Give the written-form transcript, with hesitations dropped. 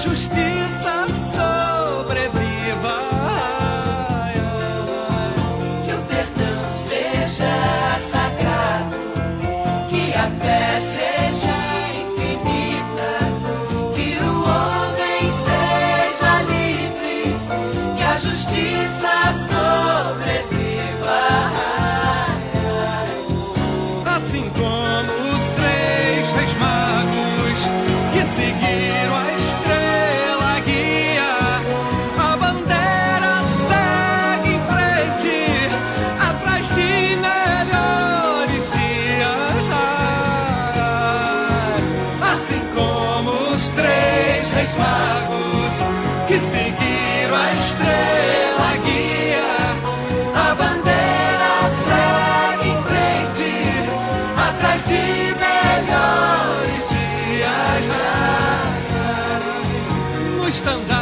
justiça sobreviva. Que o perdão seja sagrado, que a fé seja infinita, que o homem seja livre, que a justiça sobreviva. Assim como os três reis magos que seguiram a estrela guia, a bandeira segue em frente, atrás de melhores dias. Assim como os três reis magos que seguiram a estrela guia, a bandeira segue em frente, atrás de melhores dias. No estandarte